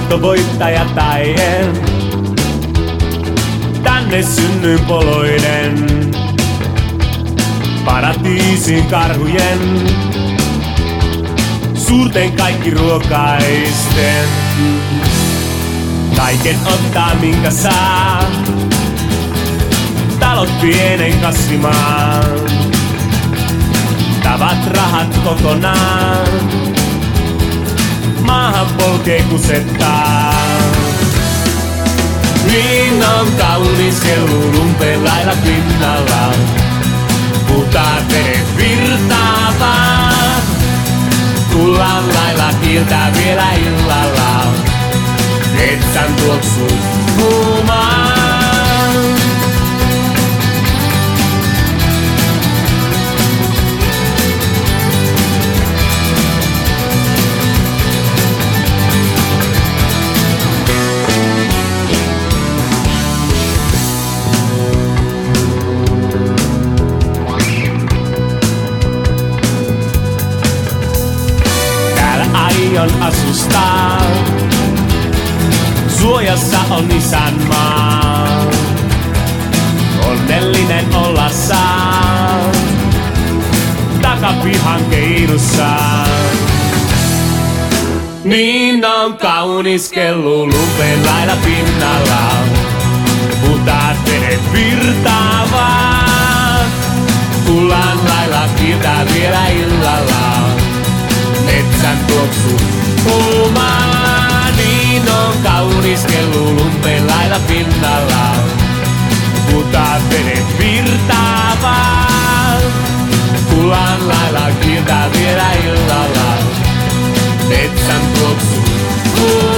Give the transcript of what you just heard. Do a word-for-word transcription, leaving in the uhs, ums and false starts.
lottovoittaja tai en. Tänne synnyin poloinen, paratiisin karhujen, suurten kaikki ruokaisten. Kaiken ottaa minkä saa, talot pienen kasvimaan. Tavat rahat kokonaan, maahan polkee kusettaa. Niin on kaunis kellu lumpeen lailla pinnalla, puhtaat vedet virtaavat. Kullan lailla kiiltää vielä illalla, metsän tuoksu kuumaan. Aion asustaa, suojassa on isänmaa. Onnellinen olla saa, takapihan keinussa. Niin on kaunis kellu lumpeen lailla pinnalla, puhtaat vedet virtaavat. Kullan lailla kiiltää vielä illalla, metsän tuoksu kuumaa. Niin on kaunis kellu lumpeen lailla pinnalla, puhtaat vedet virtaavat. Kullan lailla kiiltää vielä illalla, metsän tuoksu kuumaa.